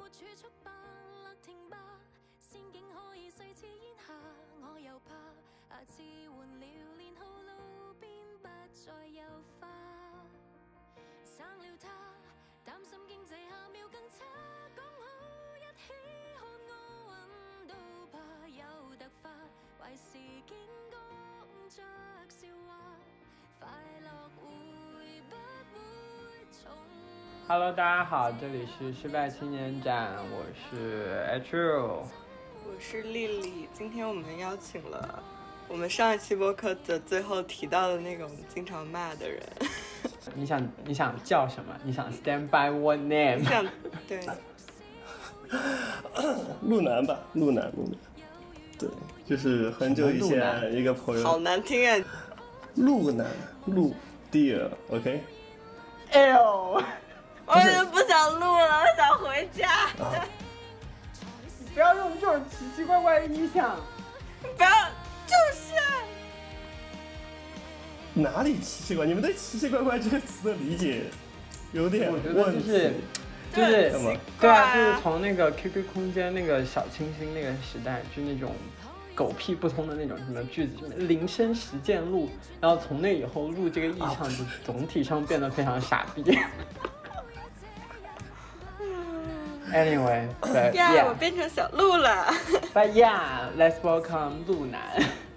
Hello， 大家好，这里是失败青年展，我是 H， 我是丽丽。今天我们邀请了我们上一期播客的最后提到的那个我们经常骂的人。 你想叫什么？你想 stand by what name？ 你想对， 路南吧，路南。对，就是很久以前一个朋友。 好难听啊！ 路南路 dear，OK？ 哎呦！ 我已经不想录了，我想回家。 你不要用这种奇奇怪怪的音响。 不要，就是哪里奇奇怪？你们对奇奇怪怪这个词的理解有点问题。 就是什么？ 对啊，就是从那个 QQ 空间那个小清新那个时代，就那种狗屁不通的那种什么句子，什么铃声实践录，然后从那以后录这个意象就总体上变得非常傻逼。Anyway, but yeah, 我变成小鹿了。 But yeah, let's welcome 路南。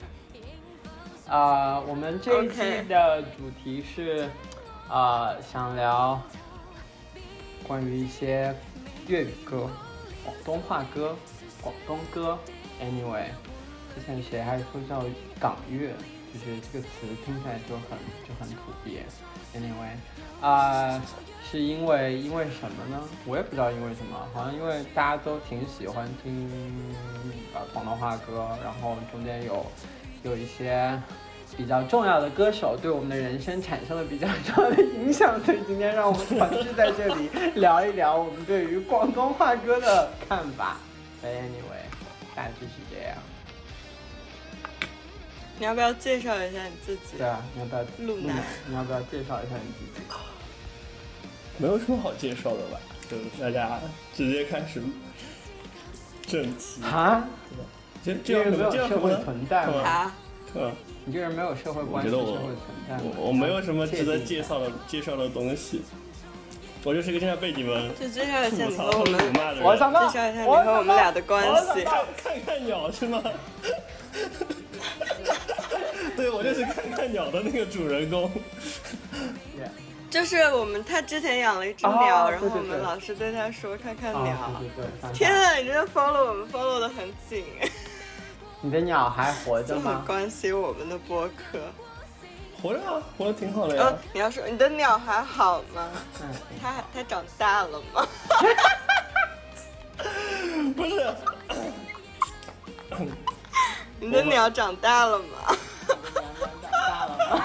我们这一期的主题是，想聊关于一些粤语歌、广东话歌、广东歌。Anyway， 之前谁还说叫港乐，就是这个词听起来就很土鳖。Anyway，是因为什么呢？我也不知道因为什么，好像因为大家都挺喜欢听广东话歌，然后中间有一些比较重要的歌手对我们的人生产生了比较重要的影响，所以今天让我们团聚在这里聊一聊我们对于广东话歌的看法。Anyway， 大致是这样。 你要不要介绍一下你自己？ 对啊，你要不要路南？ 你要不要介绍一下你自己？ 没有什么好介绍的吧，就大家直接开始正题啊？ 这样没有社会存在吗？ 啊？ 你这人没有社会关系，社会存在吗？ 我没有什么值得介绍的东西，我就是个现在被你们就介绍一下你和我们辱骂的人。 介绍一下你和我们俩的关系。 看鸟是吗？对，我就是看鸟的那个主人公。 就是他之前养了一只鸟，然后我们老是对他说看鸟。 对， 天啊，你真的 follow 我们 follow 得很紧。 你的鸟还活着吗？ 这么关心我们的播客。 活着啊，活得挺好的呀。 你要说你的鸟还好吗？它长大了吗？ 不是。 你的鸟长大了吗？ 长大了吗？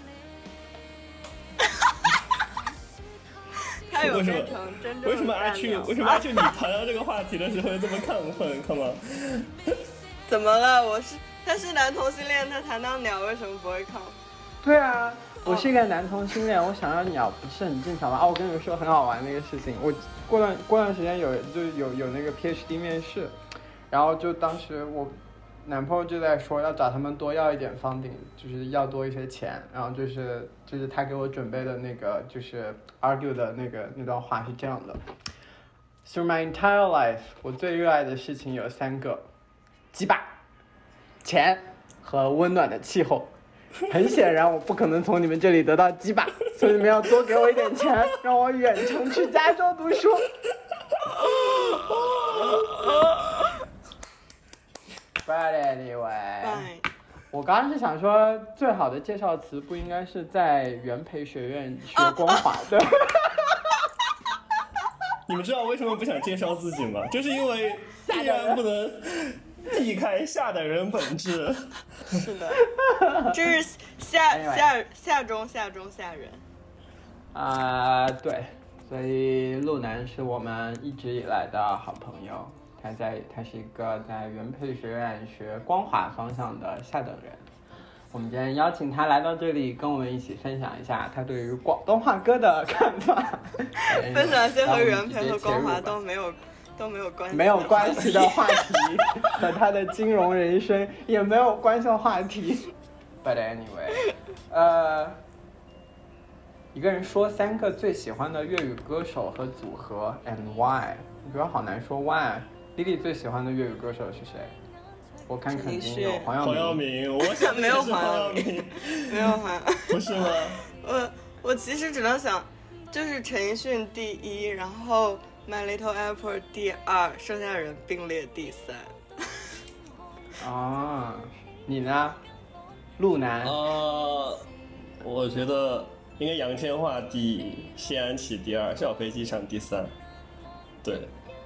他有变成真正的为什么阿去你谈到这个话题的时候这么亢奋？看吗？ 怎么了？他是男同性恋，他谈到鸟为什么不会亢奋？ 对啊，我是一个男同性恋，我想要鸟不是很正常吗？我跟你们说很好玩的一个事情，我过段时间有那个 PhD 面试，然后就当时我男朋友就在说要找他们多要一点funding，就是要多一些钱，然后就是他给我准备的那个就是 argue 的那段话是这样的 ：Through my entire life， 我最热爱的事情有3个：鸡巴、钱和温暖的气候。很显然，我不可能从你们这里得到鸡巴，所以你们要多给我一点钱，让我远程去加州读书。But anyway， 我刚刚是想说，最好的介绍词不应该是在元培学院学光华的。 你们知道为什么不想介绍自己吗？就是因为依然不能避开下等人本质。 是的，这是下中人。 对，所以路南是我们一直以来的好朋友。他是一个在元培学院学光华方向的下等人。我们今天邀请他来到这里，跟我们一起分享一下他对于广东话歌的看法。 分享一些和元培和光华都都没有关系， 没有关系的话题，和他的金融人生也没有关系的话题。But anyway，一个人说3个最喜欢的粤语歌手和组合 and why。我觉得好难说 why。Lily 最喜欢的粤语歌手是谁？我看肯定有黄耀明。我想没有黄耀明，没有黄， 不是吗？ 我其实只能想，就是陈奕迅第1，然后 My Little Airport 第2，剩下的人并列第 3。啊，你呢？路南？ 我觉得应该杨千嬅第1，谢安琪第2，小飞机场第3。对。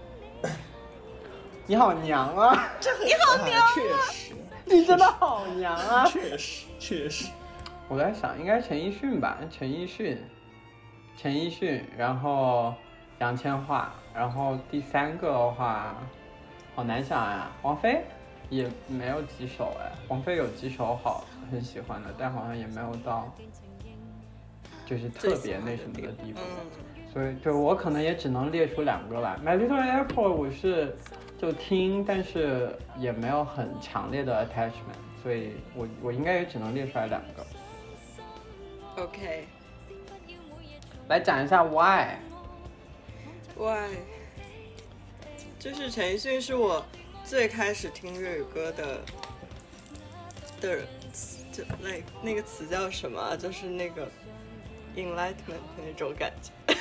你好娘啊！ 你好娘、啊！ 确实， 你真的好娘啊！ 确实。 我在想，应该陈奕迅吧？陈奕迅，然后杨千嬅，然后第3个的话，好难想呀。王菲也没有几首哎，王菲有几首很喜欢的，但好像也没有到就是特别那什么的地方。所以就我可能也只能列出2个吧。My Little Airport 我是就听，但是也没有很强烈的 attachment， 所以我应该也只能列出来2个。 OK， 来讲一下 why。 就是陈奕迅是我最开始听粤语歌的，就那个词叫什么？就是那个 enlightenment 那种感觉。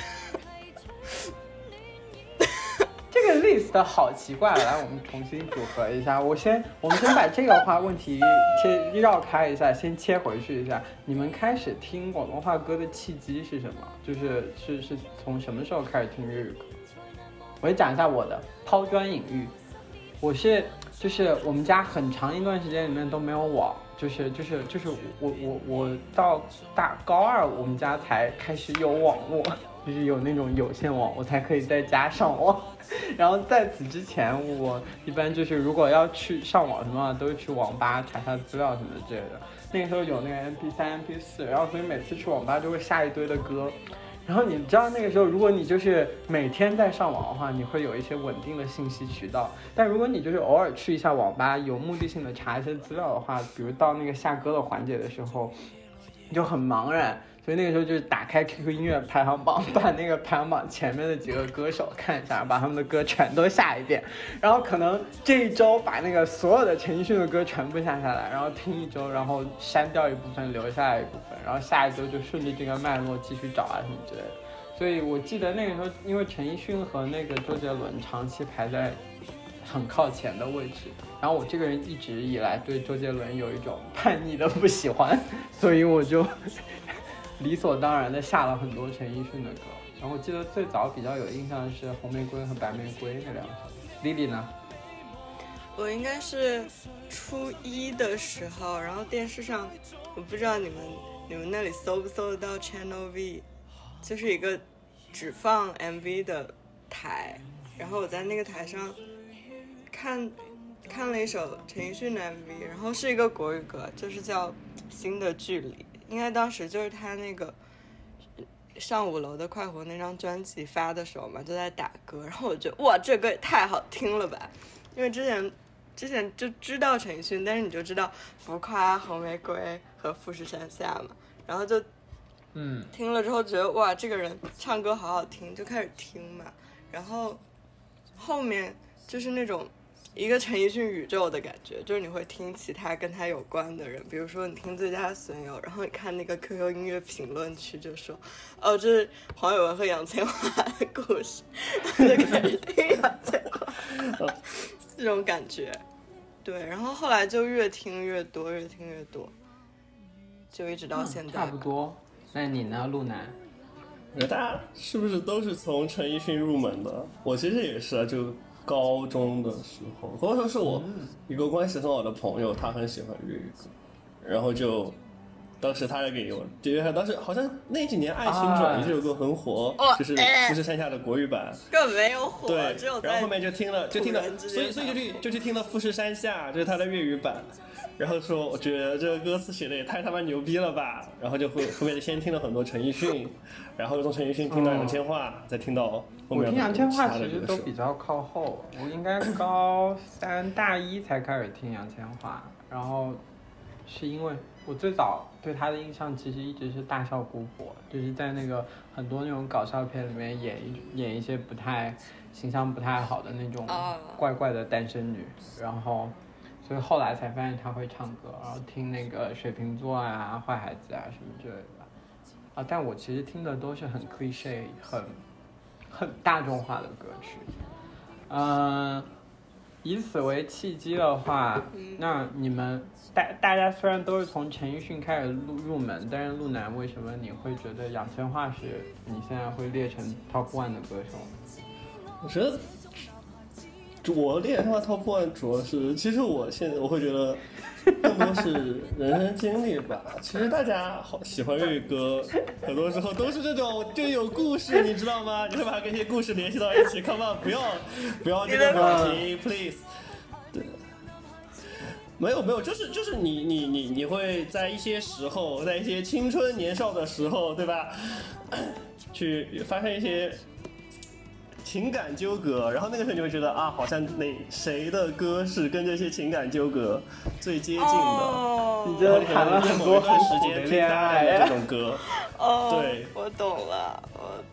这个 list 好奇怪，来我们重新组合一下。我们先把这个问题先绕开一下，先切回去一下。你们开始听广东话歌的契机是什么？是从什么时候开始听粤语歌？我也讲一下我的抛砖引玉。就是我们家很长一段时间里面都没有网，就是我到高2我们家才开始有网络。就是有那种有线网，我才可以在家上网。然后在此之前，我一般就是如果要去上网什么，都是去网吧查查资料什么之类的。那个时候有那个 MP3、MP4， 然后所以每次去网吧就会下一堆的歌。然后你知道那个时候，如果你就是每天在上网的话，你会有一些稳定的信息渠道。但如果你就是偶尔去一下网吧，有目的性的查一些资料的话，比如到那个下歌的环节的时候，你就很茫然。所以那个时候就是打开 QQ 音乐排行榜，把那个排行榜前面的几个歌手看一下，把他们的歌全都下一遍，然后可能这一周把那个所有的陈奕迅的歌全部下下来，然后听一周，然后删掉一部分，留下来一部分，然后下一周就顺着这个脉络继续找啊什么之类的。所以我记得那个时候，因为陈奕迅和那个周杰伦长期排在很靠前的位置，然后我这个人一直以来对周杰伦有一种叛逆的不喜欢，所以我就理所当然的下了很多陈奕迅的歌。然后我记得最早比较有印象的是红玫瑰和白玫瑰那2首。Lily 呢？ 我应该是初1的时候，然后电视上，我不知道你们那里搜不搜得到 Channel V， 就是一个只放 MV 的台，然后我在那个台上看了一首陈奕迅的 MV， 然后是一个国语歌，就是叫《新的距离》，应该当时就是他那个上5楼的快活那张专辑发的时候嘛，就在打歌，然后我觉得哇，这歌也太好听了吧，因为之前就知道陈奕迅，但是你就知道浮夸、红玫瑰和富士山下嘛，然后就听了之后觉得哇，这个人唱歌好好听，就开始听嘛，然后后面就是那种一个陈奕迅宇宙的感觉，就是你会听其他跟他有关的人，比如说你听最佳损友，然后你看那个 QQ 音乐评论区就说，哦，这是黄伟文和杨千嬅的故事，就开始听杨千嬅，这种感觉。对，然后后来就越听越多，就一直到现在。 差不多。那你呢，路南？ 大家是不是都是从陈奕迅入门的？我其实也是啊，就高中的时候，或者说是我一个关系很好的朋友，他很喜欢粤语歌，然后就当时他也给我，因为当时好像那几年《爱情转移》这首歌很火，就是富士山下的国语版， 根本没有火， 对， 只有然后后面就听了，所以就去听了富士山下，就是他的粤语版，然后说我觉得这个歌词写的也太他妈牛逼了吧，然后就后面先听了很多陈奕迅，然后从陈奕迅听到杨千嬅，再听到后面我听杨千嬅其实都比较靠后，我应该高3大1才开始听杨千嬅，然后是因为我最早对她的印象其实一直是大笑姑婆，就是在那个很多那种搞笑片里面演一些形象不太好的那种怪怪的单身女，然后所以后来才发现她会唱歌，然后听那个水瓶座啊、坏孩子啊什么之类的但我其实听的都是很 cliché 很大众化的歌曲。以此为契机的话，那你们大家虽然都是从陈奕迅开始入门，但是陆南为什么你会觉得杨千嬅是你现在会列成 top 1的歌手？ 我觉得我列他妈 top 1主要是，其实我会觉得更多是人生经历吧。其实大家好喜欢粤语歌，很多时候都是这种就有故事，你知道吗？你会把这些故事联系到一起。Come on， 不要这个表情 ，please。对，没有，就是你会在一些时候，在一些青春年少的时候，对吧？去发生一些情感纠葛，然后那个时候你会觉得好像谁的歌是跟这些情感纠葛最接近的。 你真的谈了很多段时间恋爱的这种歌。对， 我懂了。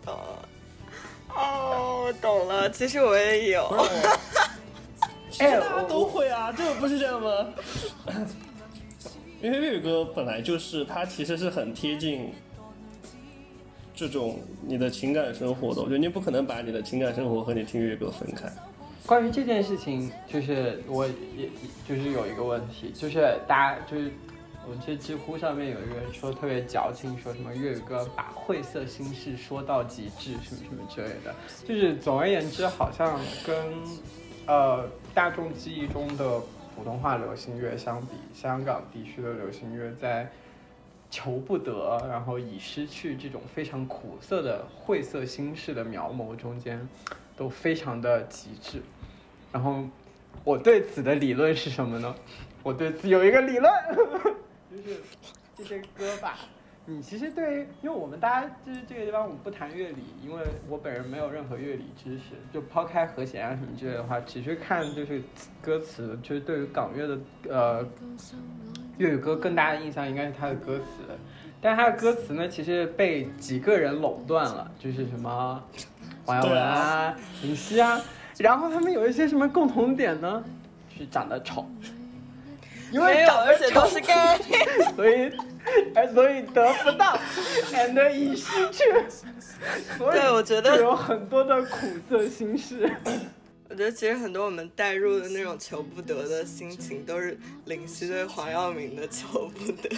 我懂了。其实我也有。 其实大家都会啊，这个不是这样吗？因为粤语歌本来就是它其实是很贴近这种你的情感生活的，我觉得你不可能把你的情感生活和你听粤语歌分开。 关于这件事情，就是我也就是有一个问题，就是大家就是我这知乎上面有一个人说特别矫情，说什么粤语歌把晦涩心事说到极致什么什么之类的，就是总而言之，好像跟大众记忆中的普通话流行乐相比，香港地区的流行乐在求不得，然后以失去这种非常苦涩的晦涩心事的描摹中间，都非常的极致。然后我对此的理论是什么呢？我对此有一个理论，就是这些歌吧，你其实对于，因为我们大家就是这个地方我们不谈乐理，因为我本人没有任何乐理知识，就抛开和弦啊什么之类的话，只是看就是歌词，就是对于港乐的粤语歌更大的印象应该是它的歌词，但它的歌词呢，其实被几个人垄断了，就是什么黄耀文啊、林夕啊，然后他们有一些什么共同点呢？就是长得丑，因为长得丑，而且都是 gay， 所以得不到 ，and 已失去，所以对，我觉得有很多的苦涩心事。 我觉得其实很多我们带入的那种求不得的心情，都是林夕对黄耀明的求不得。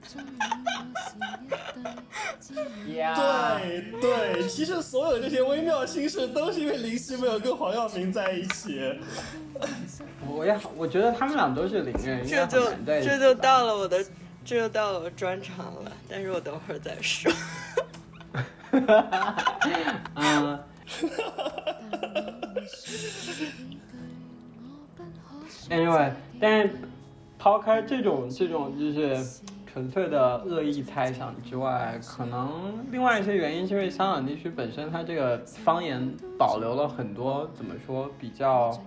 对，其实所有这些微妙心事都是因为林夕没有跟黄耀明在一起。 我觉得他们俩都是零人， 这就到了我专场了，但是我等会儿再说。 Anyway， 但是抛开这种就是纯粹的恶意猜想之外，可能另外一些原因是因为香港地区本身它这个方言保留了很多怎么说比较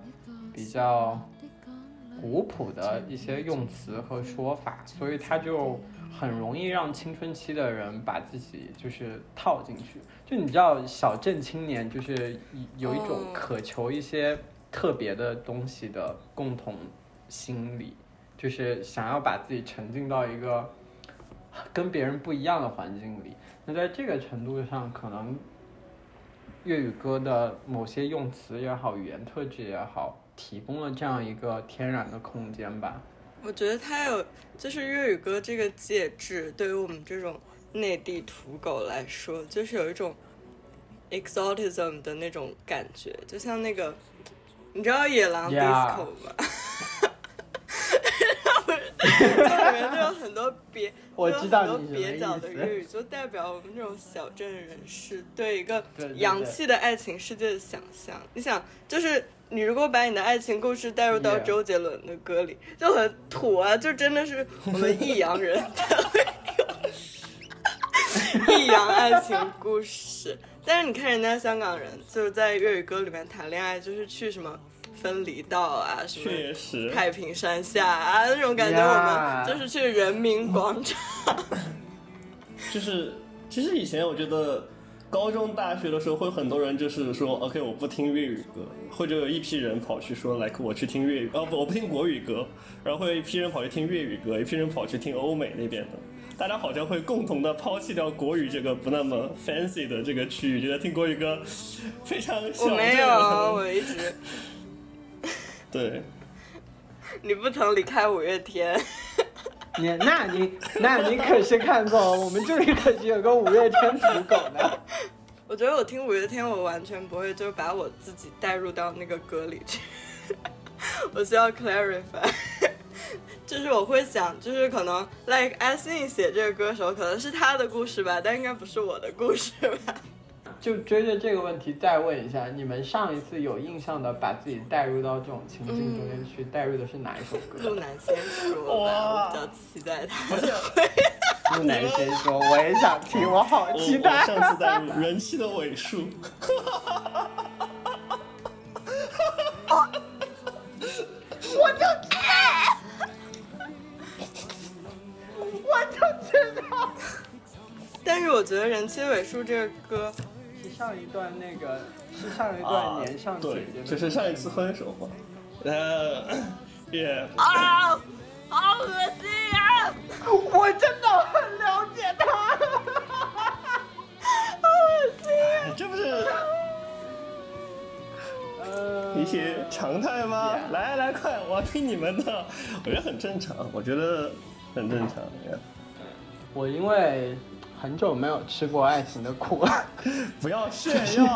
古朴的一些用词和说法，所以它就很容易让青春期的人把自己就是套进去。就你知道小镇青年就是有一种渴求一些特别的东西的共同心理，就是想要把自己沉浸到一个跟别人不一样的环境里。那在这个程度上，可能粤语歌的某些用词也好，语言特质也好，提供了这样一个天然的空间吧。 我觉得它有，就是粤语歌这个介质，对于我们这种内地土狗来说，就是有一种 exotism 的那种感觉，就像那个，你知道野狼 disco 吗？ 里面就有很多我知道你蹩脚的粤语，就代表我们这种小镇人士对一个洋气的爱情世界的想象。你想，就是你如果把你的爱情故事带入到周杰伦的歌里，就很土啊，就真的是我们益阳人才会有益阳爱情故事。但是你看人家香港人，就是在粤语歌里面谈恋爱，就是去什么分离道啊，什么太平山下啊，那种感觉，我们就是去人民广场。 就是其实以前我觉得高中大学的时候会很多人就是说 OK 我不听粤语歌，或者有一批人跑去说 like 我去听粤语我不听国语歌，然后会有一批人跑去听粤语歌，一批人跑去听欧美那边的，大家好像会共同的抛弃掉国语这个不那么 fancy 的这个区域，觉得听国语歌非常小众。 我没有，我一直对， 你不曾离开五月天。 那你可是看过，我们这里可是有个五月天土狗的。 我觉得我听五月天，我完全不会就把我自己带入到那个歌里去。我需要 clarify， 就是我会想，就是可能 like Asin 写这个歌手可能是他的故事吧，但应该不是我的故事吧。 就追着这个问题再问一下，你们上一次有印象的把自己带入到这种情境中间去，带入的是哪一首歌？ 路南先说吧，我比较期待他的会。 路南先说，我也想听，我好期待。 我上次带入人气的尾数。 我就知道，我就知道。 但是我觉得人气尾数这个歌。 上一段年上姐姐的， 就是上一次分手嘛。 好恶心啊！ 我真的很了解他，好恶心啊！ 这不是一些常态吗？来快，我要听你们的。我觉得很正常，我觉得很正常。 我因为很久没有吃过爱情的苦了。 不要炫耀。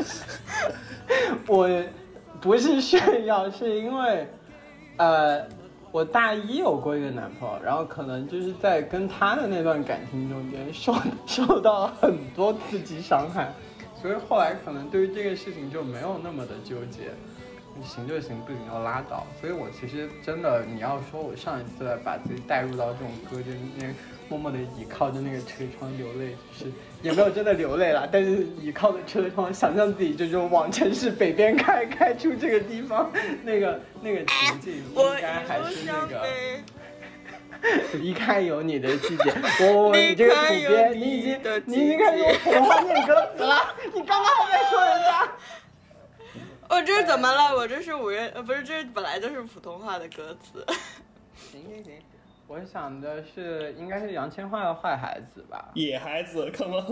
我不是炫耀，是因为我大一有过一个男朋友，然后可能就是在跟他的那段感情中间受到了很多刺激伤害，所以后来可能对于这个事情就没有那么的纠结，行就行，不行就拉倒。所以我其实真的，你要说我上一次把自己带入到这种歌，就是默默的倚靠着那个车窗流泪，就是也没有真的流泪了，但是倚靠着车窗，想象自己这种往城市北边开出这个地方，那个情景应该还是那个离开有你的季节。你这个土鳖，你已经开始用普通话念歌词了，你刚刚还在说人家。 我这是怎么了？我这是不是，这本来就是普通话的歌词。 行，我想的是应该是杨千嬅的《坏孩子》吧。 野孩子，看吗？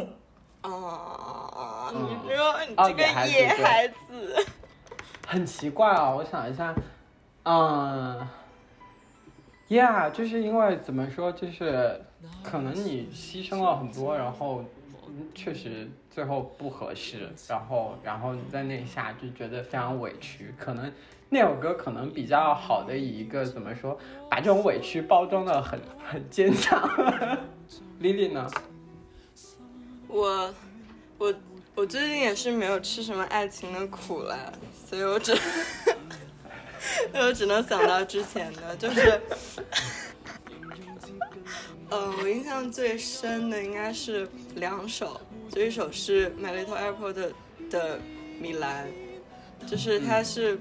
你说你这个野孩子， 很奇怪啊！我想一下，就是因为怎么说，就是可能你牺牲了很多，然后确实最后不合适，然后你在那一下就觉得非常委屈，可能那首歌可能比较好的以一个怎么说，把这种委屈包装的很坚强。Lily 呢？ 我最近也是没有吃什么爱情的苦了，所以我只能想到之前的，就是我印象最深的应该是2首，就一首是 My Little Airport 的米兰，就是它是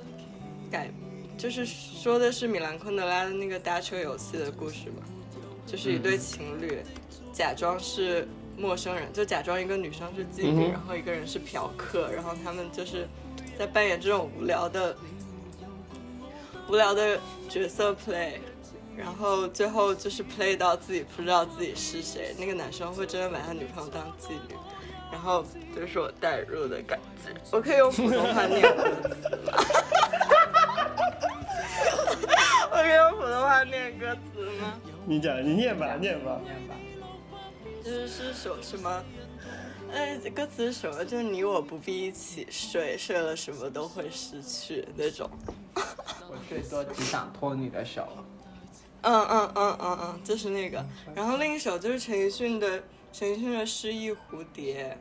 就是说的是米兰昆德拉的那个搭车游戏的故事嘛，就是一对情侣假装是陌生人，就假装一个女生是妓女，然后一个人是嫖客，然后他们就是在扮演这种无聊的角色 play， 然后最后就是 play 到自己不知道自己是谁，那个男生会真的把他女朋友当妓女，然后就是我带入的感觉。我可以用普通话念歌词吗？我可以用普通话念歌词吗？ 你念吧。 就是首什么，歌词是什么？就是你我不必一起睡，睡了什么都会失去那种。 我最多只想拖你的手。 就是那个。然后另一首就是陈奕迅的失忆蝴蝶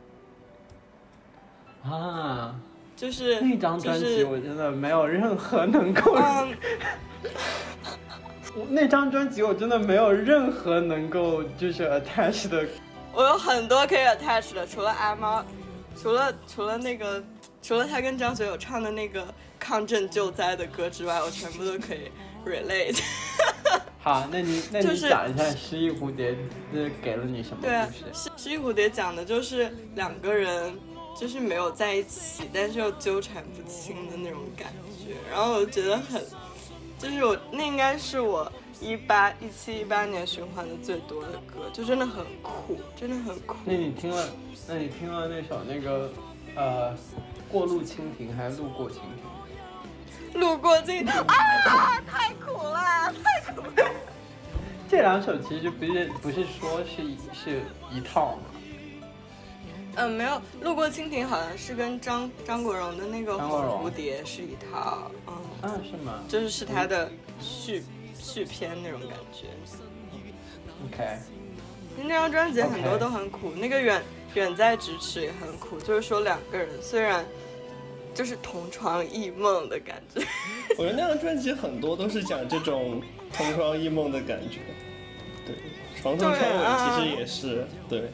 啊， 就是那张专辑我真的没有任何能够那张专辑我真的没有任何能够就是 attach 的。 我有很多可以 attach 的，除了阿猫，除了那个，除了他跟张学友唱的那个抗震救灾的歌之外，我全部都可以 relate。 好，那你讲一下失忆蝴蝶是给了你什么故事？失忆蝴蝶讲的就是两个人就是没有在一起，但是又纠缠不清的那种感觉。然后我觉得就是那应该是我17、18年循环的最多的歌，就真的很酷，真的很酷。 那你听了那首那个过路蜻蜓还是路过蜻蜓？ 路过蜻蜓啊，太苦了，太苦了。 这两首其实不是说是一套吗？ 没有，路过蜻蜓好像是跟张国荣的那个蝴蝶是一套， 是吗？ 就是他的续篇那种感觉。 OK， 那张专辑很多都很苦，那个远在咫尺也很苦，就是说两个人虽然就是同床异梦的感觉。 我觉得那张专辑很多都是讲这种同床异梦的感觉，对，床头床尾其实也是对。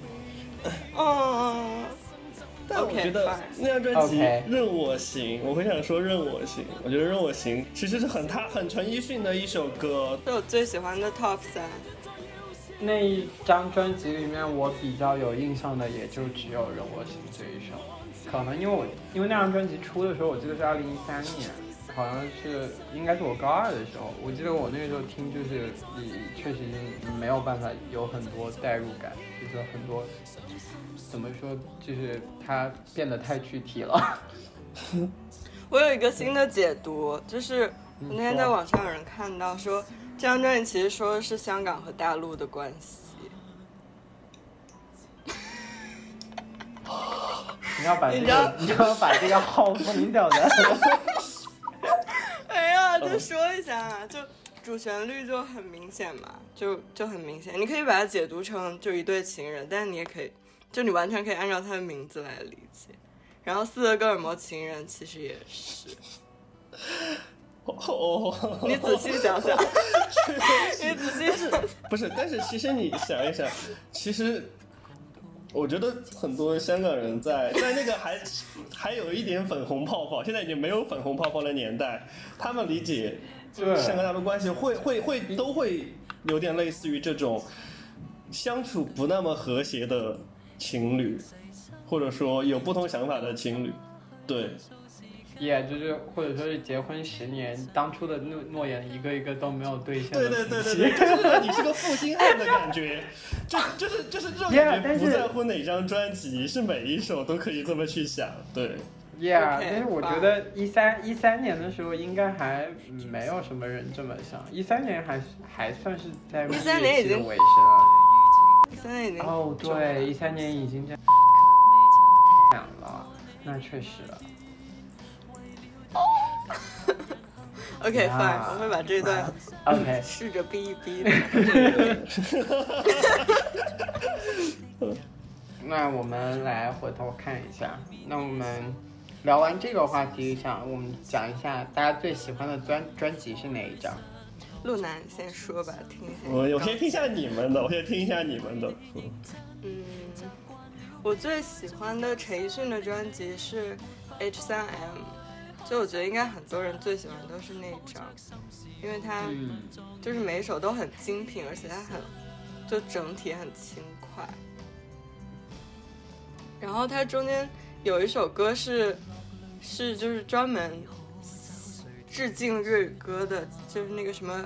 但我觉得那张专辑任我行，我会想说任我行。我觉得任我行其实是很陈奕迅的一首歌， 是我最喜欢的 Top 3。 那一张专辑里面，我比较有印象的也就只有任我行这一首。可能因为那张专辑出的时候，我记得是2013年，好像应该是我高2的时候。我记得我那个时候听，就是确实没有办法有很多代入感，就是很多。怎么说？就是它变得太具体了。 我有一个新的解读，就是我那天在网上有人看到说，这张专辑其实说的是香港和大陆的关系。 你要把这个号封掉的。 哎呀，就说一下啊，就主旋律就很明显嘛，就很明显。你可以把它解读成就一对情人，但是你也可以。就你完全可以按照他的名字来理解，然后斯德哥尔摩情人其实也是。你仔细想想，你仔细想， 不是？但是其实你想一想，其实我觉得很多香港人在那个还有一点粉红泡泡，现在已经没有粉红泡泡的年代，他们理解香港大陆关系都会有点类似于这种相处不那么和谐的情侣，或者说有不同想法的情侣，对， 就是或者说是结婚10年，当初的诺言一个一个都没有兑现的。 对，就是你是个负心汉的感觉，就是这种感觉，不在乎哪张专辑，是每一首都可以这么去想，对。 但是我觉得13年的时候应该还没有什么人这么想，13年还算是在 13年已经尾声了。 13年已经对，13年已经这样了，那确实了。 OK fine， 我会把这段 OK 试着逼一逼。 那我们来回头看一下，那我们聊完这个话题，我们讲一下大家最喜欢的专辑是哪一张？ 路南先说吧，听一下。 我先听一下你们的， 我最喜欢的陈奕迅的专辑是 H3M， 就我觉得应该很多人最喜欢都是那一张，因为它就是每一首都很精品，而且它就整体很轻快。然后它中间有一首歌是就是专门致敬粤语歌的，就是那个什么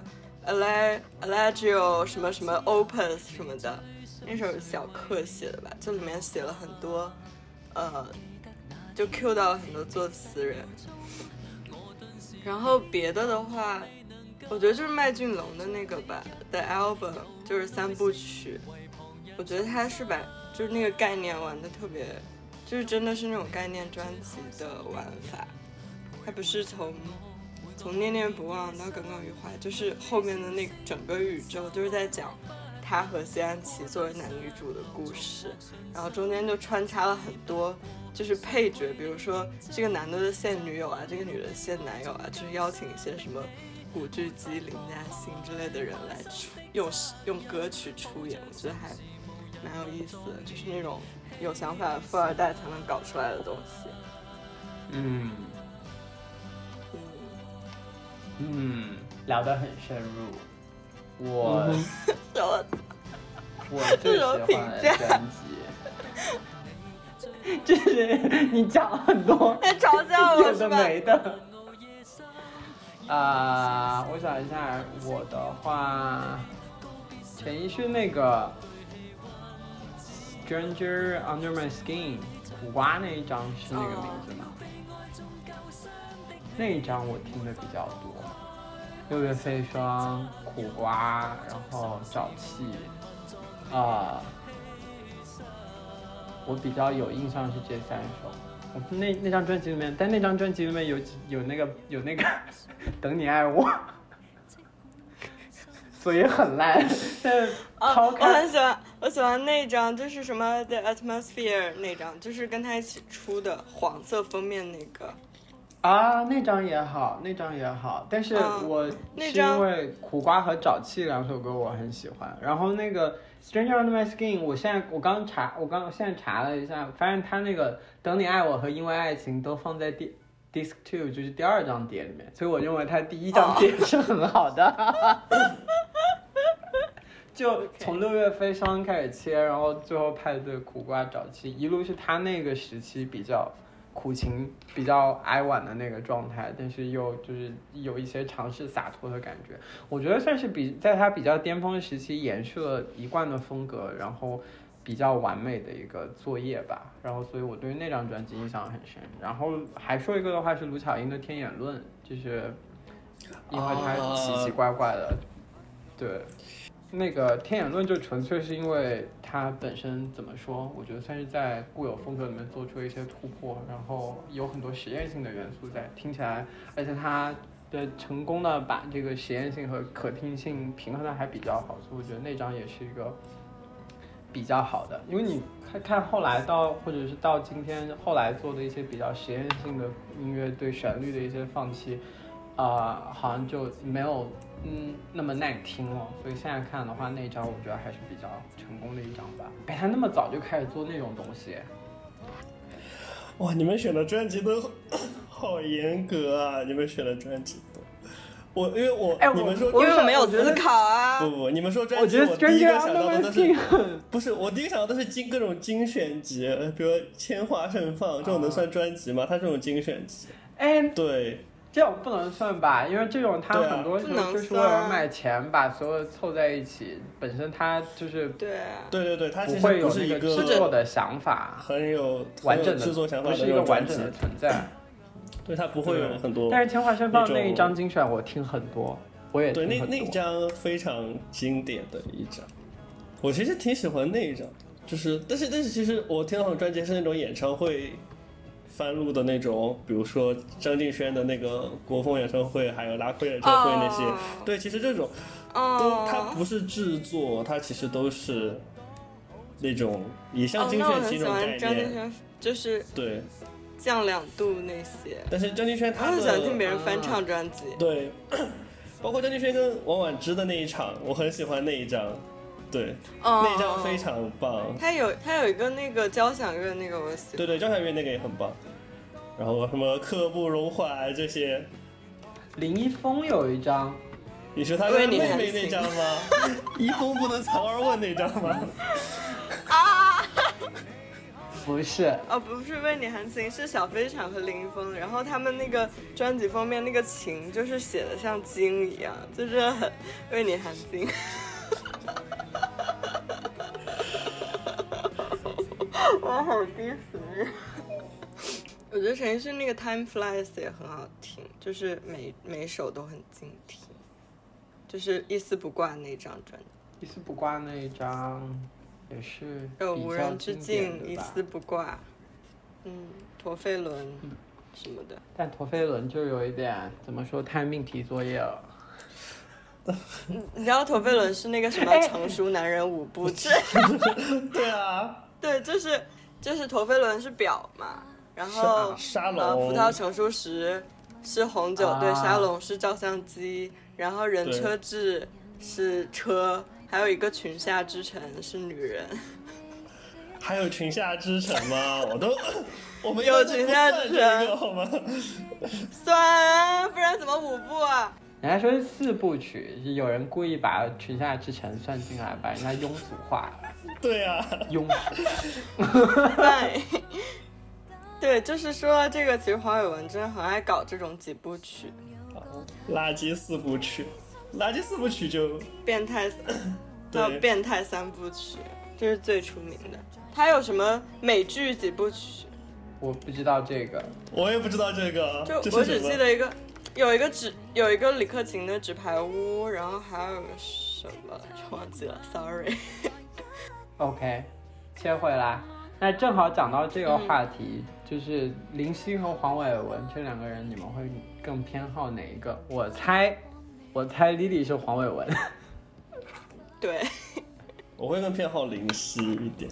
Allegio 什么什么 Opus 什么的，那首小克写的吧，就里面写了很多就 Q 到了很多作词人。然后别的话，我觉得就是麦浚龙的那个吧 The Album， 就是3部曲，我觉得他是把就是那个概念玩的特别，就是真的是那种概念专辑的玩法，他不是从从念念不忘到耿耿于怀，就是后面的那整个宇宙就是在讲他和谢安琪作为男女主的故事，然后中间就穿插了很多就是配角，比如说这个男的现女友啊，这个女的现男友啊，就是邀请一些什么古巨基、林嘉欣之类的人来用歌曲出演，我觉得还蛮有意思的，就是那种有想法的富二代才能搞出来的东西。 聊得很深入。我最喜欢的专辑，就是你讲很多嘲笑我是吧？ 有的没的。我想一下，我的话，陈奕迅那个《Stranger Under My Skin》苦瓜那一张是那个名字吗？那一张我听的比较多。六月飞霜、苦瓜，然后沼气，我比较有印象是这3首。我那张专辑里面，但那张专辑里面有那个等你爱我，所以很烂。但我喜欢那张，就是什么 The Atmosphere 那张，就是跟他一起出的黄色封面那个。 那张也好，但是我是因为苦瓜和沼气2首歌我很喜欢，然后那个 Stranger Under My Skin， 我现在查了一下，发现他那个等你爱我和因为爱情都放在Disc 2，就是第2张碟里面，所以我认为他第1张碟是很好的。就从六月飞霜开始切，然后最后派对苦瓜沼气，一路是他那个时期比较苦情比较哀婉的那个状态，但是又就是有一些尝试洒脱的感觉，我觉得算是在他比较巅峰时期延续了一贯的风格，然后比较完美的一个作业吧，然后所以我对那张专辑印象很深。然后还说一个的话是卢巧音的《天眼论》，就是因为他奇奇怪怪的，对。那个天眼论就纯粹是因为它本身怎么说，我觉得算是在固有风格里面做出了一些突破，然后有很多实验性的元素在，听起来，而且它的成功的把这个实验性和可听性平衡的还比较好，所以我觉得那张也是一个比较好的。因为你看后来或者是到今天后来做的一些比较实验性的音乐，对旋律的一些放弃，好像就没有那么耐听了，所以现在看的话，那张我觉得还是比较成功的一张吧。他那么早就开始做那种东西， 哇！你们选的专辑都好严格啊！你们选的专辑都，你们说因为我没有思考啊。 不，你们说专辑，我第一个想到的都是不是？我第一个想到的是各种精选集，比如千花盛放这种能算专辑吗？它这种精选集，对。 这种不能算吧，因为这种它很多时候就是为了卖钱，把所有凑在一起，本身它就是对，它其实不会有那个制作的想法， 很有完整的制作想法， 不是一个完整的存在。 对，它不会有很多。 但是千花盛放那一张精选我听很多，我也听很多。 对，那张非常经典的一张，我其实挺喜欢那一张，就是但是其实我听到的专辑是那种演唱会翻录的那种，比如说张敬轩的那个国风演唱会，还有拉亏演唱会那些，对，其实这种它不是制作，它其实都是那种以像精选集那种概念。 张敬轩就是对降2度那些， 但是张敬轩他很喜欢听别人翻唱专辑， 对，包括张敬轩跟王菀之的那一场，我很喜欢那一张。对，那张非常棒。 他有一个那个交响乐那个我喜欢。 对，交响乐那个也很棒。然后什么刻不容缓这些。 林一峰有一张， 你说他跟妹妹那张吗？一峰不能藏而问那张吗？ 不是。 不是为你弹琴，是小飞船和林一峰。然后他们那个专辑封面那个琴就是写的像经一样，就是很为你弹琴。我好低俗。我觉得陈奕迅那个 Time Flies 也很好听，就是每首都很经典，就是一丝不挂那张专辑。 一丝不挂那一张也是有无人之境，一丝不挂。陀飞轮。 什么的。 但陀飞轮就有一点怎么说太命题作业了。 你知道陀飞轮是那个什么成熟男人5部制？ 对啊， 对，就是陀飞轮是表嘛，然后沙龙， 葡萄成熟时是红酒，对，沙龙是照相机，然后人车志是车，还有一个群下之城是女人。 还有群下之城吗？我们有群下之城好吗？ 算啊，不然怎么5部啊？ 人家说是4部曲，有人故意把群下之城算进来，把人家庸俗化了。 对啊， 庸俗。对，就是说这个，其实黄伟文真的很爱搞这种几部曲。 垃圾4部曲，垃圾4部曲就变态，还有变态3部曲，这是最出名的。他有什么美剧几部曲？ 我不知道这个， 我也不知道这个。 就我只记得有一个李克勤的纸牌屋，然后还有什么忘记了 ，sorry。 OK， 切回来，那正好讲到这个话题，就是林夕和黄伟文这2个人，你们会更偏好哪一个？我猜 Lily 是黄伟文。 对， 我会更偏好林夕一点。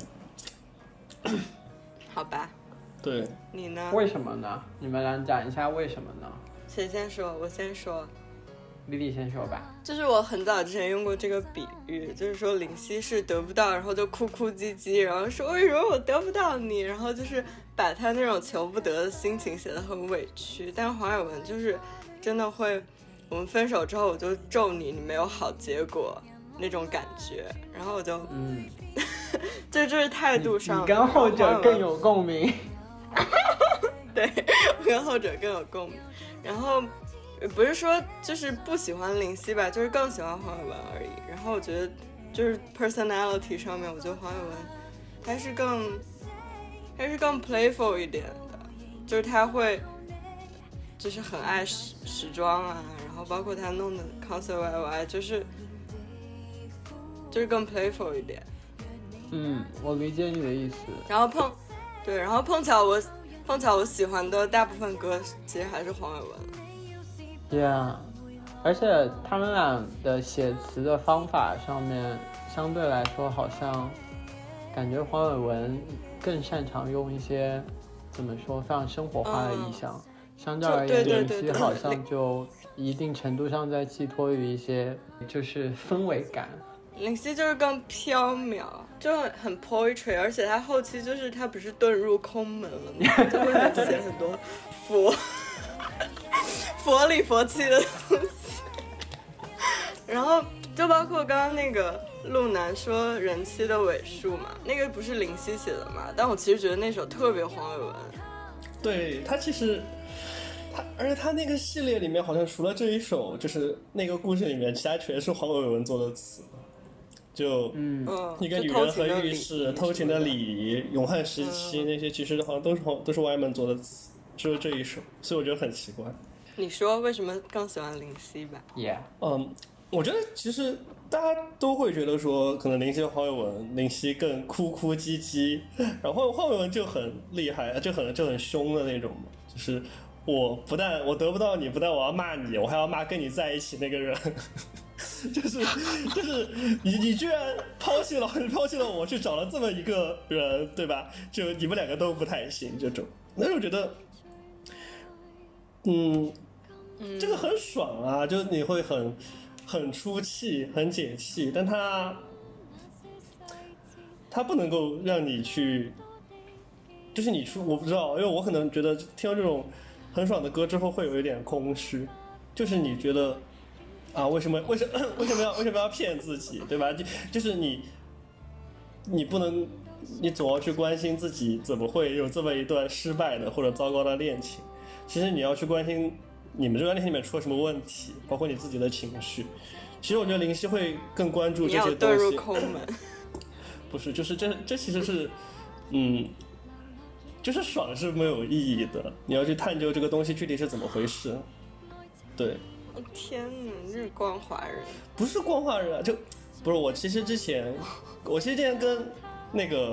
好吧。 对， 你呢？ 为什么呢？你们俩讲一下为什么呢？ 谁先说？我先说。 Lily 先说吧。 就是我很早之前用过这个比喻，就是说林夕是得不到，然后就哭哭唧唧，然后说为什么我得不到你，然后就是把他那种求不得的心情写得很委屈。但黄伟文就是真的会，我们分手之后我就咒你，你没有好结果那种感觉，然后我就这就是态度上， 你跟后者更有共鸣。 对，我跟后者更有共鸣。然后不是说就是不喜欢林夕吧，就是更喜欢黄伟文而已。然后我觉得就是 personality 上面，我觉得黄伟文还是更 playful 一点的，就是他会就是很爱时装啊，然后包括他弄的 concert YY 就是更 playful 一点。 我理解你的意思。 然后碰巧我喜欢的大部分歌其实还是黄伟文。 Yeah， 而且他们俩的写词的方法上面相对来说，好像感觉黄伟文更擅长用一些怎么说非常生活化的意象，相较而言，林夕好像就一定程度上在寄托于一些就是氛围感。 林夕就是更飘渺，就很 poetry， 而且他后期就是他不是遁入空门了吗？就会写很多佛里佛气的东西。然后就包括刚刚那个陆南说人妻的尾数嘛，那个不是林夕写的嘛？但我其实觉得那首特别黄伟文。 对，他其实而且他那个系列里面好像除了这一首，就是那个故事里面，其他全是黄伟文做的词。就一个女人和浴室、偷情的礼仪、永汉时期那些，其实好像都是歪门做的词，只有这一首，所以我觉得很奇怪。 你说为什么更喜欢林夕吧 ？Yeah， 我觉得其实大家都会觉得说，可能林夕和黄伟文，林夕更哭哭唧唧，然后黄伟文就很厉害，就很凶的那种嘛，就是我得不到你，不但我要骂你，我还要骂跟你在一起那个人。就是你居然抛弃了我，去找了这么一个人，对吧？就你们2个都不太行这种，但是我觉得这个很爽啊，就你会很出气，很解气，但他不能够让你去，就是我不知道，因为我可能觉得听到这种很爽的歌之后会有一点空虚，就是你觉得啊，为什么要骗自己，对吧？就是你不能，你总要去关心自己怎么会有这么一段失败的或者糟糕的恋情。其实你要去关心你们这段恋情里面出了什么问题，包括你自己的情绪。其实我觉得林夕会更关注这些东西。 你要遁入空门。 不是，就是这其实是，就是爽是没有意义的。你要去探究这个东西具体是怎么回事。对。 天哪，你是光华人？ 不是光华人啊，就不是我。其实之前跟那个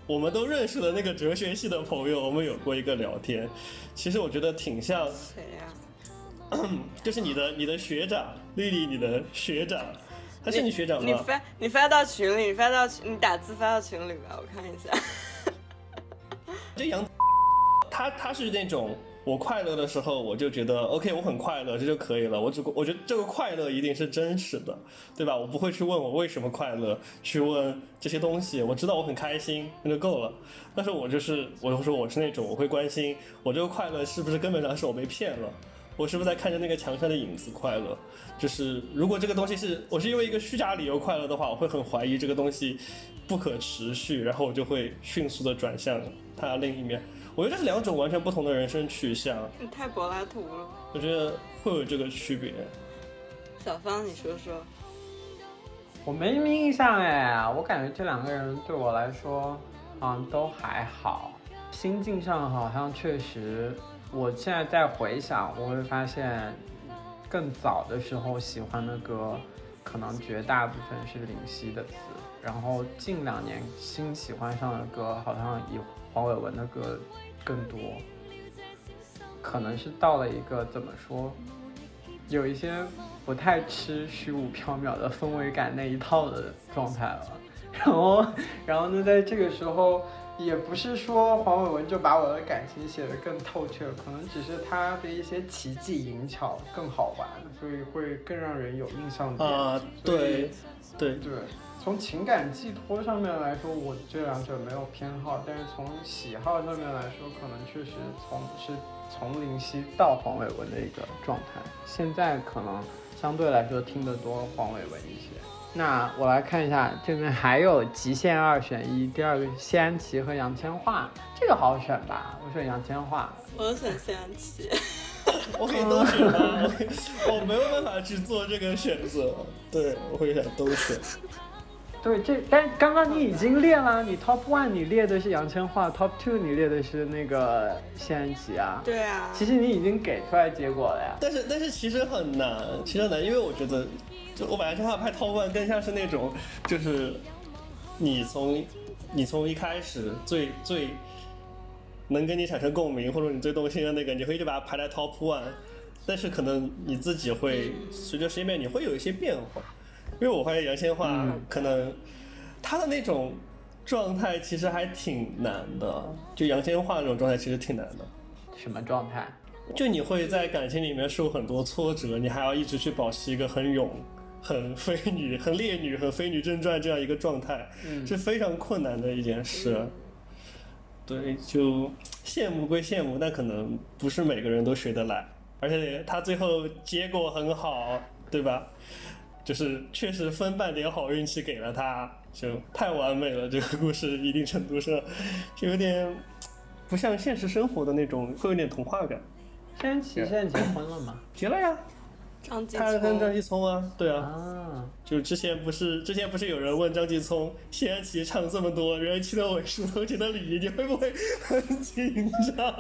我们都认识的那个哲学系的朋友，我们有过一个聊天，其实我觉得挺像。 谁呀？ 就是你的学长丽丽，你的学长，他是你学长吗？ 你发到群里，你打字发到群里吧，我看一下。 这杨，他是那种我快乐的时候，我就觉得 OK， 我很快乐，这就可以了。我觉得这个快乐一定是真实的，对吧？我不会去问我为什么快乐，去问这些东西。我知道我很开心，那就够了。但是我就说我是那种我会关心我这个快乐是不是根本上是我被骗了。我是不是在看着那个墙上的影子快乐？就是如果这个东西我是因为一个虚假理由快乐的话，我会很怀疑这个东西不可持续，然后我就会迅速的转向它另一面。我觉得这是两种完全不同的人生取向。 你太柏拉图了。 我觉得会有这个区别。 小芳，你说说。 我没什么印象哎，我感觉这两个人对我来说，都还好。心境上好像确实。我现在在回想，我会发现更早的时候喜欢的歌可能绝大部分是林夕的词，然后近2年新喜欢上的歌好像以黄伟文的歌更多，可能是到了一个怎么说，有一些不太吃虚无缥缈的氛围感那一套的状态了。然后呢，在这个时候也不是说黄伟文就把我的感情写得更透彻，可能只是他的一些奇技淫巧更好玩，所以会更让人有印象点啊。对， 从情感寄托上面来说，我这两者没有偏好，但是从喜好上面来说，可能确实从林夕到黄伟文的一个状态。现在可能相对来说听得多黄伟文一些。那我来看一下，这边还有极限2选1，第二个谢安琪和杨千嬅，这个好选吧？我选杨千嬅。 我选谢安琪。 我可以都选吗？我没有办法去做这个选择，对，我会想都选。 对，但刚刚你已经列了，你 Top 1你列的是杨千嬅 ，Top 2你列的是那个谢安琪啊。 对啊。 其实你已经给出来结果了呀。 但是其实很难，因为我觉得。就我把杨千嬅拍Top 1更像是那种，就是你从一开始最能跟你产生共鸣，或者你最动心的那个，你会一直把它排在Top 1，但是可能你自己会随着时间变，你会有一些变化。因为我发现杨千嬅可能她的那种状态其实还挺难的，就杨千嬅那种状态其实挺难的。 什么状态？ 就你会在感情里面受很多挫折，你还要一直去保持一个很勇、很非女、很烈女、很非女正传这样一个状态，是非常困难的一件事。对，就羡慕归羡慕，但可能不是每个人都学得来，而且他最后结果很好，对吧？就是确实分半点好运气给了他，就太完美了。这个故事一定程度上就有点不像现实生活的那种，会有点童话感。 谢安琪现在结婚了吗？ 结了呀。他跟张继聪啊，对啊，就之前不是有人问张继聪，谢安琪唱这么多人妻的尾数头前的礼仪，你会不会很紧张？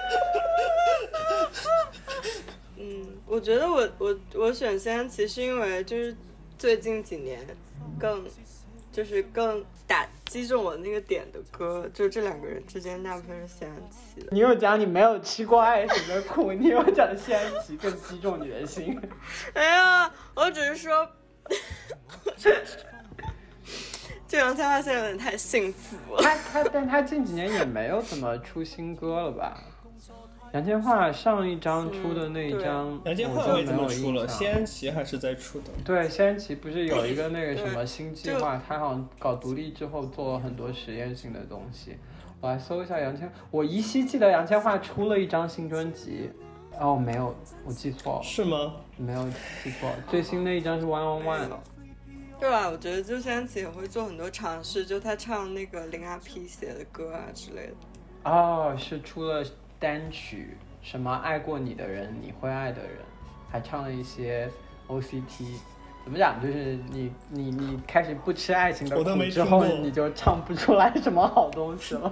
我觉得我选谢安琪是因为就是最近几年更击中我那个点的歌，就这两个人之间大部分是谢安琪的。 你有讲你没有吃过爱情的苦，你有讲谢安琪更击中你的心。 哎呀，我只是说，这杨千嬅现在有点太幸福了。 但他近几年也没有怎么出新歌了吧？杨千嬅上一张出的那一张， 杨千嬅没怎么出了，谢安琪还是在出的。 对，谢安琪不是有一个那个什么新计划，他好像搞独立之后做了很多实验性的东西。我来搜一下杨千，我依稀记得杨千嬅出了一张新专辑。哦，没有，我记错了。 是吗？ 没有记错，最新的一张是 One on One 了。 对吧？我觉得就谢安琪也会做很多尝试，就他唱那个林阿 P 写的歌啊之类的。 哦，是出了单曲，什么爱过你的人你会爱的人，还唱了一些 OCT。 怎么讲，就是你开始不吃爱情的苦之后，你就唱不出来什么好东西了。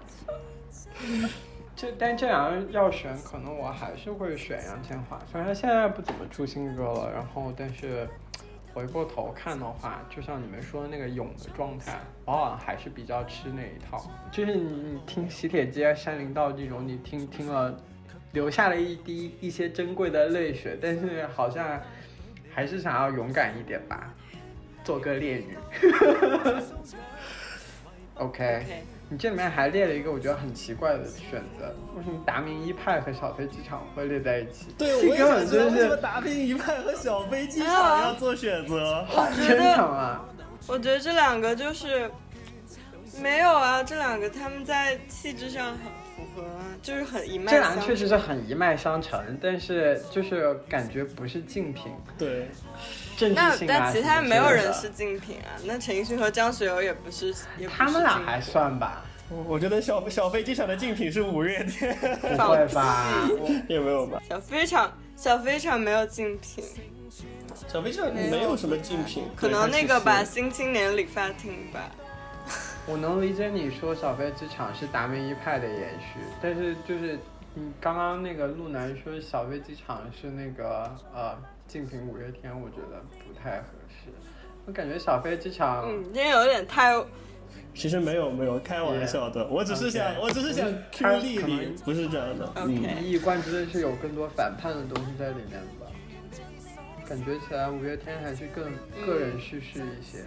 但这两个人要选，可能我还是会选杨千嬅，虽然他现在不怎么出新歌了，然后但是回过头看的话，就像你们说的那个勇的状态，往往还是比较吃那一套。就是你听喜帖街、山林道这种，你听了，流下了一些珍贵的泪水，但是好像还是想要勇敢一点吧，做个烈女。OK， 你这里面还列了一个我觉得很奇怪的选择，为什么达明一派和小飞机场会列在一起？ 对，我也想知道为什么达明一派和小飞机场要做选择， 好牵强啊！ 我觉得这两个就是没有啊，这两个他们在气质上很符合啊，就是很一脉相承。 这两个确实是很一脉相承，但是就是感觉不是竞品。 对。 政治性但其他没有人是竞品啊，那陈奕迅和张学友也不是， 他们俩还算吧。 我觉得小飞机场的竞品是五月天， 不会吧？ 也没有吧？ 小飞场没有竞品， 小飞场没有什么竞品， 可能那个吧，新青年理发厅吧。 我能理解你说小飞机场是达明一派的延续，但是就是你刚刚那个路南说小飞机场是那个竞品五月天，我觉得不太合适。我感觉小飞机场， 今天有点太。 其实没有，开玩笑的。我只是想 Q 丽丽，不是这样的。 一以贯之的是有更多反叛的东西在里面吧？感觉起来五月天还是更个人叙事一些。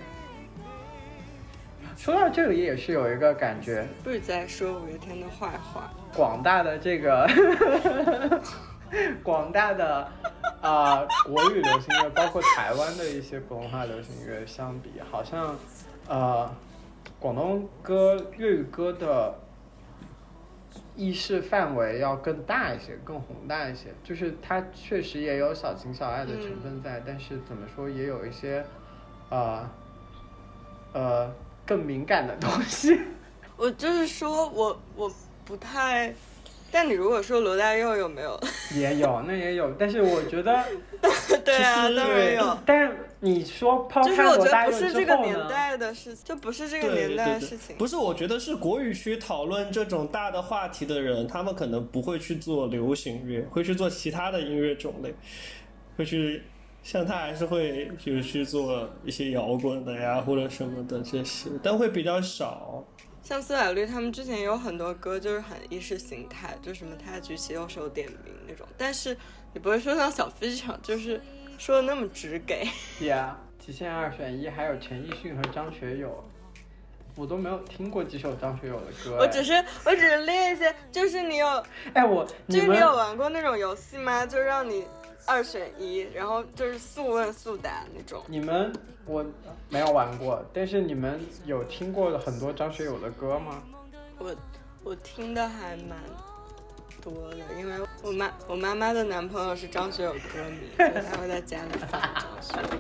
说到这里也是有一个感觉， 不是在说五月天的坏话。 广大的这个广大的国语流行乐，包括台湾的一些普通话流行乐相比，好像广东歌、粤语歌的意识范围要更大一些，更宏大一些。就是它确实也有小情小爱的成分在，但是怎么说也有一些更敏感的东西。 我就是说我不太。但你如果说罗大佑有没有？ 也有，那也有，但是我觉得， 对啊，当然有。 但是你说抛开罗大佑之后呢？ 就是我觉得不是这个年代的事情，就不是这个年代的事情。 对，不是，我觉得是国语区讨论这种大的话题的人，他们可能不会去做流行乐，会去做其他的音乐种类，会去像他还是会去做一些摇滚的呀或者什么的这些，但会比较少。 像苏打绿他们之前有很多歌就是很意识形态，就什么他举起右手点名那种，但是你不会说像小飞机场就是说的那么直给。 极限2选1，还有陈奕迅和张学友，我都没有听过几首张学友的歌。 我只是列一些，就是你有你有玩过那种游戏吗？就让你2选1，然后就是速问速答那种。 我没有玩过，但是你们有听过很多张学友的歌吗？ 我听的还蛮多的，因为我妈妈的男朋友是张学友歌迷，所以他会在家里放张学友。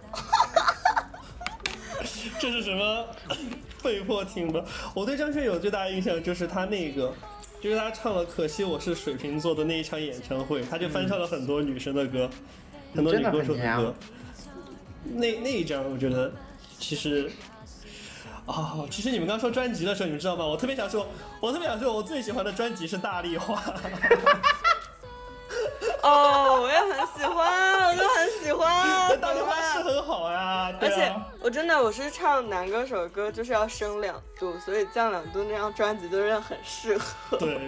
这是什么被迫听的？我对张学友最大的印象就是他就是他唱了《可惜我是水瓶座》的那一场演唱会，他就翻唱了很多女生的歌，很多女歌手的歌。那一张我觉得其实你们刚说专辑的时候，你们知道吗？我特别想说我最喜欢的专辑是《大丽花》。 我也很喜欢，我都很喜欢。 大丽花是很好呀，对啊。 而且我是唱男歌手的歌，就是要升2度，所以降2度那张专辑就是很适合。 对。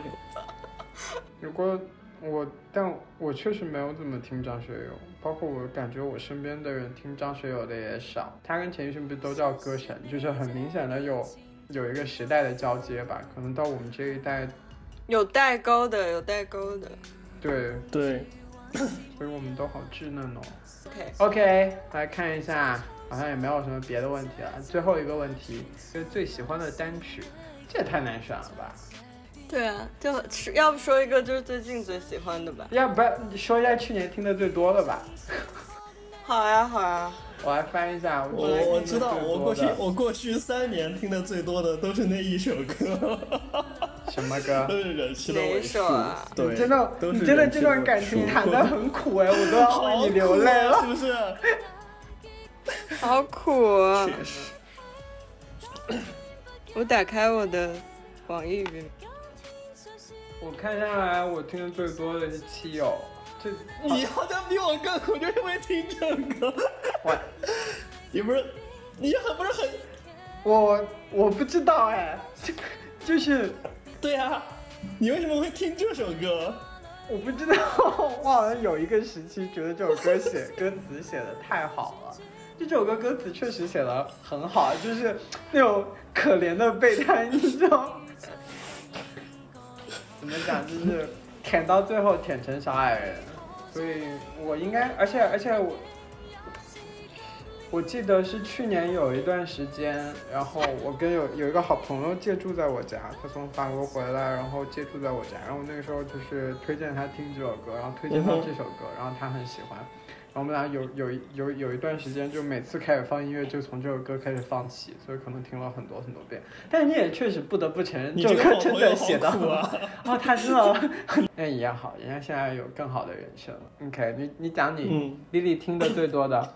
但我确实没有怎么听张学友，包括我感觉我身边的人听张学友的也少。他跟陈奕迅不是都叫歌神，就是很明显的有一个时代的交接吧，可能到我们这一代有代沟的。 对，所以我们都好稚嫩哦。OK， 来看一下，好像也没有什么别的问题了。最后一个问题，就是最喜欢的单曲，这也太难选了吧？ 对啊，就要不说一个就是最近最喜欢的吧？ 要不然说一下去年听的最多的吧？ 好呀。 我来翻一下， 我知道，我过去3年听的最多的都是那一首歌。 什么歌？ 都是人气的尾数。对， 你真的这段感情谈得很苦哎，我都要为你流泪了， 是不是？ 好苦啊！ 确实。 我打开我的网易云， 我看下来，我听的最多的是《七友》。 你好像比我更苦，就因为听这个。 你不是很我不知道哎，就是对啊，你为什么会听这首歌？ 我不知道，我好像有一个时期觉得这首歌歌词写的太好了，就这首歌歌词确实写的很好，就是那种可怜的备胎，你知道怎么讲，就是舔到最后舔成小矮人，所以我应该，而且我记得是去年有一段时间，然后我跟有一个好朋友借住在我家，他从法国回来，然后借住在我家，然后那个时候就是推荐他听这首歌，然后推荐到这首歌，然后他很喜欢，然后我们俩有一段时间就每次开始放音乐就从这首歌开始放起，所以可能听了很多多遍。但是你也确实不得不承认，这首歌真的写的很好啊，他真的那也好，人家现在有更好的人生。OK， 你讲你Lily听的最多的。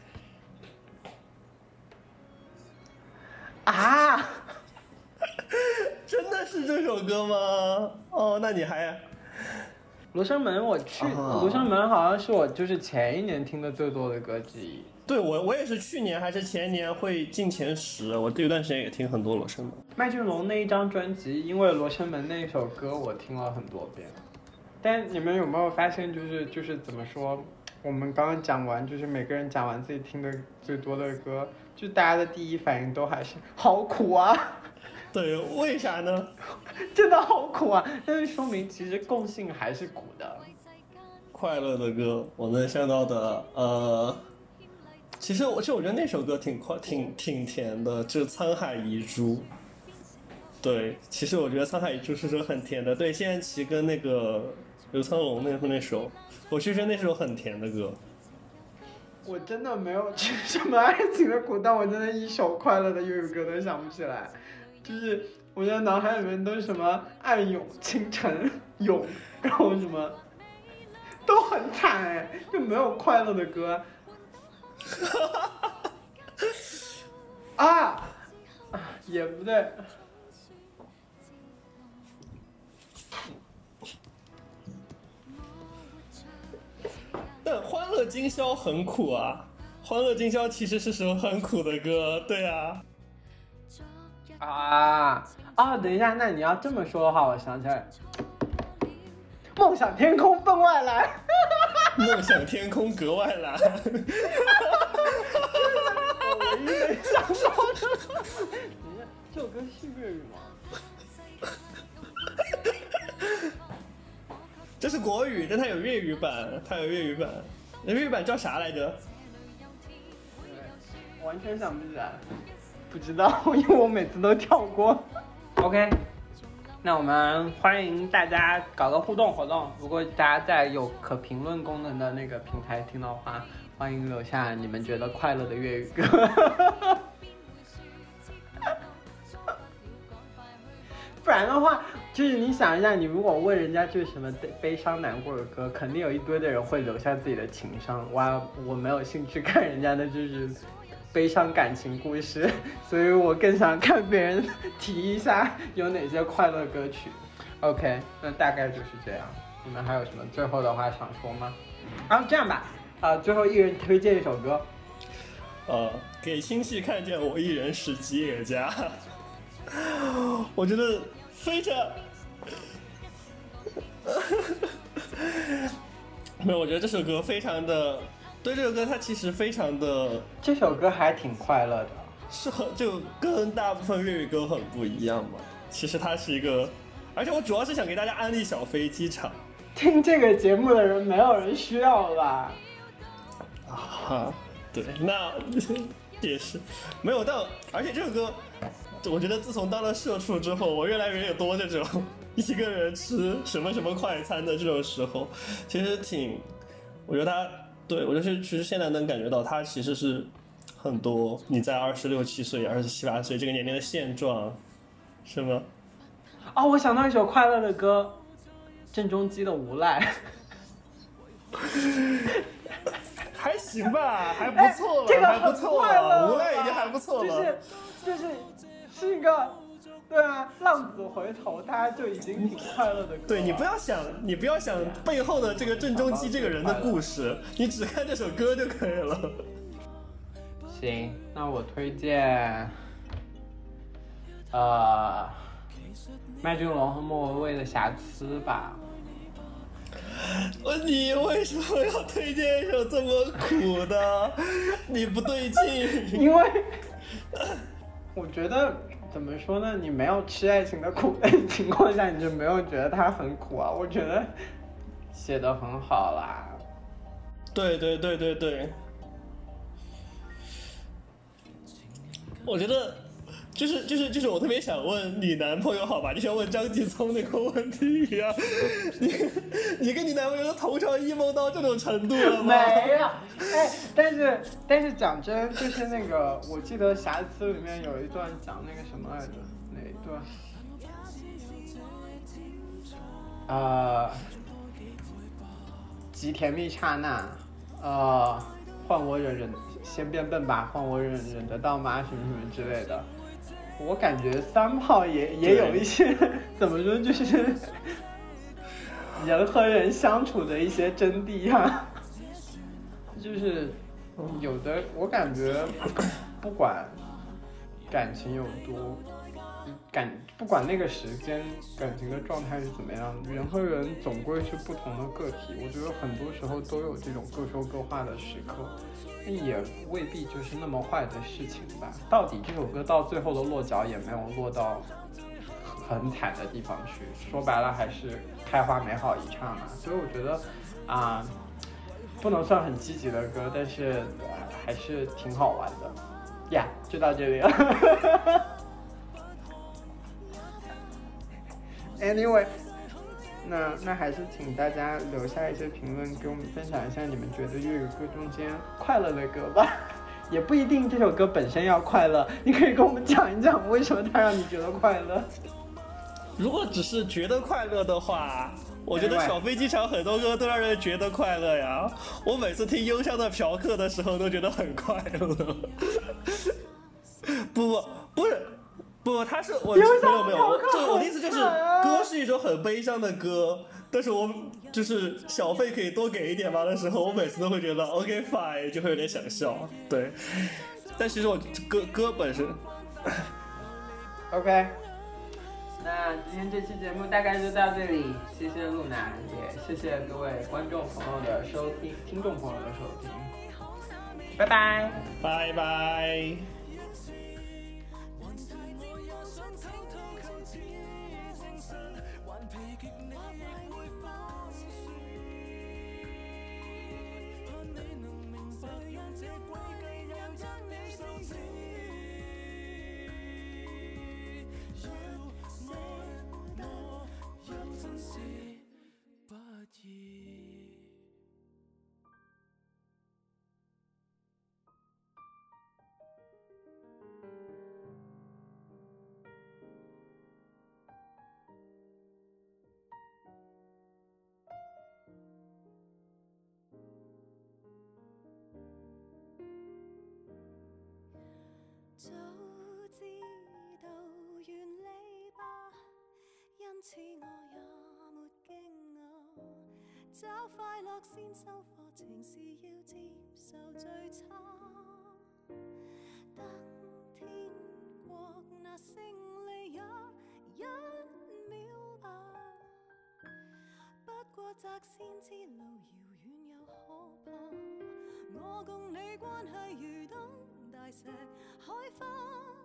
啊， 真的是这首歌吗？哦，那你还罗生门罗生门好像是我就是前一年听的最多的歌之一。 对，我也是去年还是前年会进前10，我这段时间也听很多罗生门。 麦浚龙那一张专辑，因为罗生门那一首歌我听了很多遍。但你们有没有发现，就是怎么说？我们刚刚讲完，就是每个人讲完自己听的最多的歌，就大家的第一反应都还是好苦啊。 对，为啥呢？ 真的好苦啊！但是说明其实共性还是苦的。 快乐的歌，我能想到的，其实我觉得那首歌挺甜的，就是《沧海遗珠》。对，其实我觉得《沧海遗珠》是首很甜的。对，谢安琪跟那个刘苍龙那首。我其实那首很甜的歌， 我真的没有什么爱情的苦，但我真的一首快乐的粤语歌都想不起来，就是我的脑海里面都是什么暗涌、倾城涌，然后什么都很惨哎，就没有快乐的歌。也不对。 但《欢乐今宵》很苦啊，《欢乐今宵》其实是首很苦的歌，对啊。 等一下，那你要这么说的话，我想起来，梦想天空分外蓝。 梦想天空格外蓝。 我唯一没想到的。这首歌是粤语吗？ 这是国语，但它有粤语版，那粤语版叫啥来着？ 完全想不起来，不知道，因为我每次都跳过。OK， 那我们欢迎大家搞个互动活动，如果大家在有可评论功能的那个平台听到的话，欢迎留下你们觉得快乐的粤语歌。不然的话，就是你想一下，你如果问人家就是什么悲伤难过的歌，肯定有一堆的人会留下自己的情伤。我没有兴趣看人家的就是悲伤感情故事，所以我更想看别人提一下有哪些快乐歌曲。OK， 那大概就是这样。你们还有什么最后的话想说吗？这样吧，最后一人推荐一首歌。 给亲戚看见我一人是吉野家。我觉得非常没有，我觉得这首歌非常的，对，这首歌它其实非常的， 这首歌还挺快乐的， 就跟大部分粤语歌很不一样嘛。其实它是一个，而且我主要是想给大家安利小飞机场。 听这个节目的人没有人需要了吧？ 对，那也是没有，但而且这首歌。我觉得自从当了社畜之后，我越来越多这种一个人吃什么什么快餐的这种时候，其实我觉得他对我就是其实现在能感觉到他其实是很多你在26、7岁、27、28岁这个年龄的现状，是吗？ 我想到一首快乐的歌，郑中基的《无赖》。 还行吧，还不错了，这个还不错了，无赖已经还不错了， 是一个，对啊，浪子回头，大家就已经挺快乐的歌。 对，你不要想背后的这个郑中基这个人的故事，你只看这首歌就可以了。 行，那我推荐麦浚龙和莫文蔚的《瑕疵》吧。 你为什么要推荐一首这么苦的？你不对劲。 因为我觉得怎么说呢，你没有吃爱情的苦的情况下，你就没有觉得它很苦啊。我觉得写得很好啦。 对对对对对，我觉得就是我特别想问你男朋友好吧，就像问张继聪那个问题一样，你跟你男朋友同床异梦到这种程度了吗？ 没有，哎，但是讲真，就是那个，我记得《瑕疵》里面有一段讲那个什么来着，哪一段？极甜蜜刹那，换我忍先变笨吧，换我忍得到吗？什么什么之类的。我感觉三炮也有一些怎么说，就是人和人相处的一些真谛啊，就是有的我感觉不管感情有多不管那个时间感情的状态是怎么样，人和人总归是不同的个体。我觉得很多时候都有这种各说各话的时刻，也未必就是那么坏的事情吧。到底这首歌到最后的落脚也没有落到很惨的地方去，说白了还是开花美好一刹那。所以我觉得不能算很积极的歌，但是还是挺好玩的呀。就到这里了。Anyway， 那还是请大家留下一些评论，给我们分享一下你们觉得粤语歌中间快乐的歌吧。也不一定这首歌本身要快乐，你可以跟我们讲一讲为什么它让你觉得快乐。 如果只是觉得快乐的话，我觉得小飞机场很多歌都让人觉得快乐呀。我每次听忧伤的嫖客的时候都觉得很快乐。不，他是我没有，就我的意思就是，歌是一种很悲伤的歌，但是我就是小费可以多给一点吧的时候，我每次都会觉得 OK fine， 就会有点想笑，对。但其实我歌本身 ，OK。那今天这期节目大概就到这里，谢谢露娜，也谢谢各位观众朋友的收听，听众朋友的收听，拜拜， 拜拜。 早知道原理吧，因此我也没惊讶。找快乐先收課程是要接受最差。得天國那勝利也1秒吧。不過摘先之路遙遠又可怕。我共你關係如東大石海花。